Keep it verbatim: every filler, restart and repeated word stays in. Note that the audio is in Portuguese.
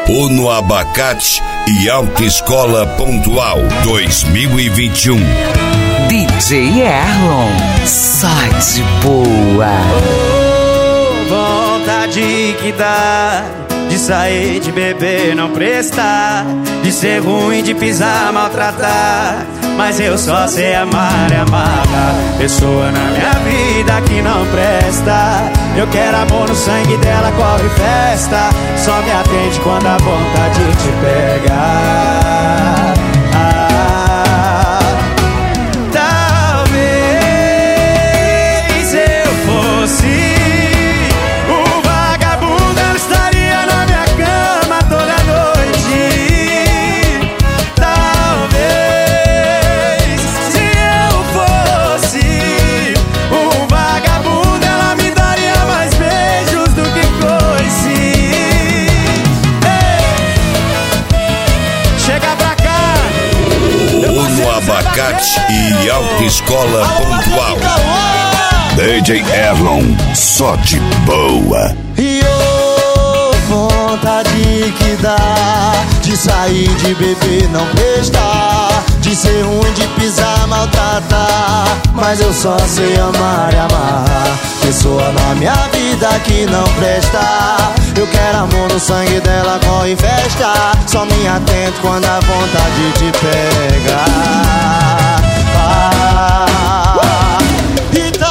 Uno Abacate e Autoescola Pontual dois mil e vinte e um. D J Erlon, só de boa. Oh, vontade que dá de sair, de beber, não prestar, de ser ruim, de pisar, maltratar. Mas eu só sei amar e amar a pessoa na minha vida que não presta. Eu quero amor no sangue dela, corre festa. Só me atende quando a vontade te pega. Ah, talvez eu fosse o vagabundo, ela estaria na minha cama toda noite. Talvez se eu fosse um vagabundo, ela me daria mais beijos do que coice. Ei, chega pra cá. Uno Abacate e Autoescola Pontual. D J Erlon, só de boa. E oh, vontade que dá de sair, de beber, não prestar, de ser ruim, de pisar, maltratar. Mas eu só sei amar e amar pessoa na minha vida que não presta. Eu quero amor no sangue dela, corre festa. Só me atento quando a vontade te pega. Ah, então